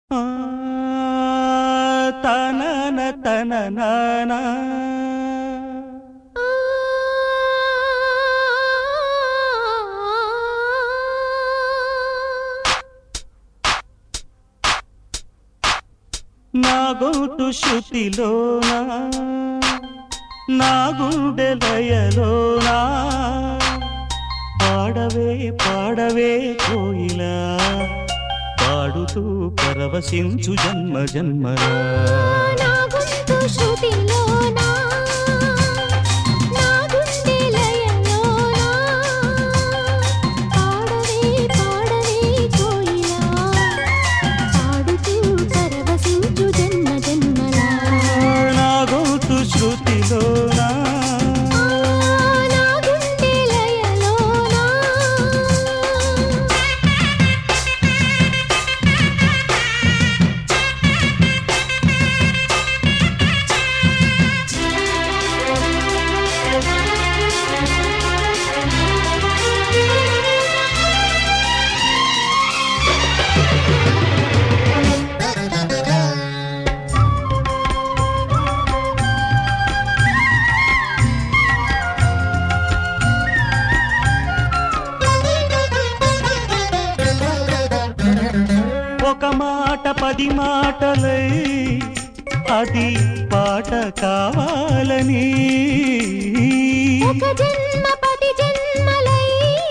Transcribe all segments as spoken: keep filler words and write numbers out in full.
ఆ తనన తననాన నా గొంతు శృతిలోనా నా గుండె లయలోనా పాడవే పాడవే కోయిలా పాడుతూ పరవశించు జన్మ జన్మలా నా గొంతు శృతిలోనా నా గుండె లయలోనా పాడవే పాడవే కోయిలా పాడుతూ పరవశించు జన్మ జన్మలా నా గొంతు శృతిలోనా నా గుండె లయలోనా ఒక మాట పది మాటలై అది పాట కావాలని ఒక జన్మ పది జన్మలై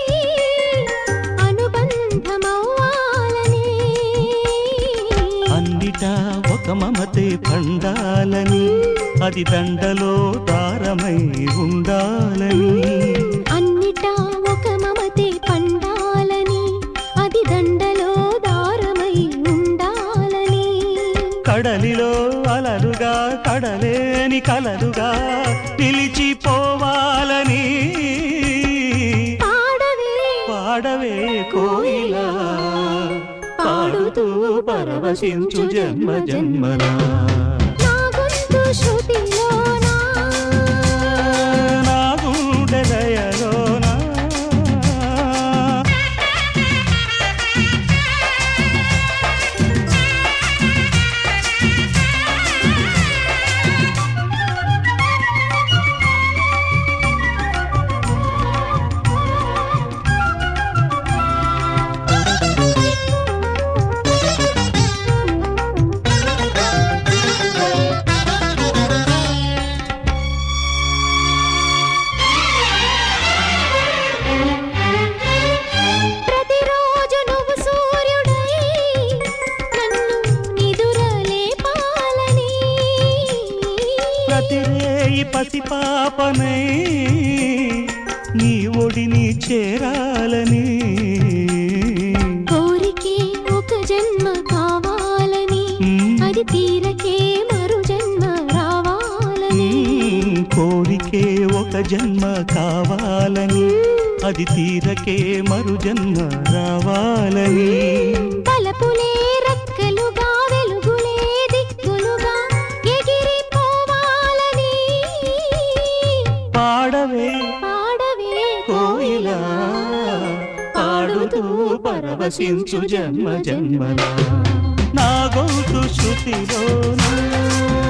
అనుబంధమవ్వాలని అన్నిటా ఒక మమతే పండాలని అది దండలో దారమై ఉండాలని అన్నిటా ఒక మమతే పండాలని అది దండలో దారమై ఉండాలని కడలిలో అలలుగా కడలేని కలలుగా నిలిచిపోవాలని పాడవే పాడవే కోయిలా పాడుతూ పరవశించు జన్మ జన్మలా నా గొంతు శృతిలోనా నా గుండె లయలోనా ప్రతిరోజు నువ్వు సూర్యుడై నన్ను నిదురలేపాలని ప్రతిరేయి పసిపాపనై నీ ఒడిని చేరాలని కోరికే ఒక జన్మ కావాలని అది తీరకే మరు జన్మ రావాలని కోరికే ఒక జన్మ కావాలని అది తీరకే మరు జన్మ రావాలని తలపులే రెక్కలుగా వెలుగులే దిక్కులుగా ఎగిరిపోవాలని పాడవే పాడవే కోయిలా పాడుతూ పరవశించు జన్మ జన్మలా నా గొంతు శృతిలోనా